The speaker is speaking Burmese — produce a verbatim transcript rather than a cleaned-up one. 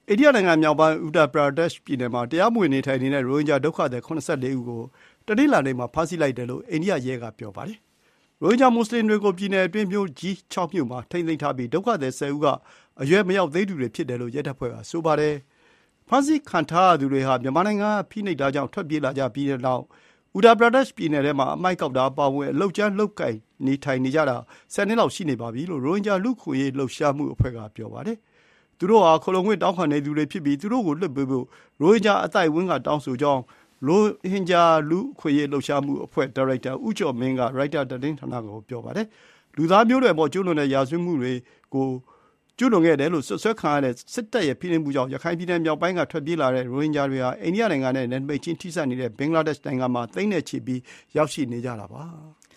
အိန္ဒိယနိုင်ငံမြောက်ပိုင်း Uttar Pradesh ပြည်နယ်မှာတရားမဝင်နေထိုင်နေတဲ့ရိုဟင်ဂျာဒုက္ခသည်ခုနစ်ဆယ့်လေးဦးကိုတနင်္လာနေ့မှာဖမ်းဆီးလိုက်တယ်လို့အိန္ဒိယရဲကပြောပါတယ်။ရိုဟင်ဂျာမွတ်ဆလင်တွေကိုပြည်နယ်အတွင်းမြို့ကြီးခြောက်မြို့မှာထိန်းသိမ်းထားပြီးဒုက္ခသည်ဆယ်ဦးကအရွယ်မရောက်သေးသူတွေဖြစ်တယ်လို့ရဲတပ်ဖွဲ့ကဆိုပါတယ်။ဖမ်းဆီးခံထားရသူတွေဟာမြန်မာနိုင်ငံကဖိနှိပ်တာကြောင့်ထွက်ပြေးလာကြပြီးတဲ့နောက် Uttar Pradesh ပြည်နယ်ထဲမှာအမိုက်ကောက်တာအပါအဝင်အလုပ်ကြမ်းလုပ်ကိုင်နေထိုင်နေကြတာဆယ်နှစ်လောက်ရှိနေပါပြီလို့ရိုဟင်ဂျာလူ့အခွင့်အရေးလှုပ်ရှားမှုအဖွဲ့ကပြောပါတယ်။သူတို့ဟာခိုလှုံခွင့်တောင်းခံနေသူတွေဖြစ်ပြီးသူတို့ကိုလွှတ်ပေးဖို့ရိုဟင်ဂျာအသိုက်အဝန်းကတောင်းဆိုကြောင်းရိုဟင်ဂျာလူ့အခွင့်အရေးလှုပ်ရှားမှုအဖွဲ့ဒါရိုက်တာဦးကျော်မင်းကရိုက်တာသတင်းဌာနကိုပြောပါတယ်။လူသားမျိုးနွယ်ပေါ်ကျူးလွန်တဲ့ရာဇဝတ်မှုတွေကိုကျူးလွန်ခဲ့တယ်လို့စွပ်စွဲခံရတဲ့စစ်တပ်ရဲ့ဖိနှိပ်မှုကြောင့်ရခိုင်ပြည်နယ်မြောက်ပိုင်းကထွက်ပြေးလာတဲ့ရိုဟင်ဂျာတွေဟာအိန္ဒိယနိုင်ငံနဲ့နယ်နိမိတ်ချင်းထိစပ်နေတဲ့ဘင်္ဂလားဒေ့ရှ်နိုင်ငံမှာသိန်းနဲ့ချီပြီးရောက်ရှိနေကြတာပါ။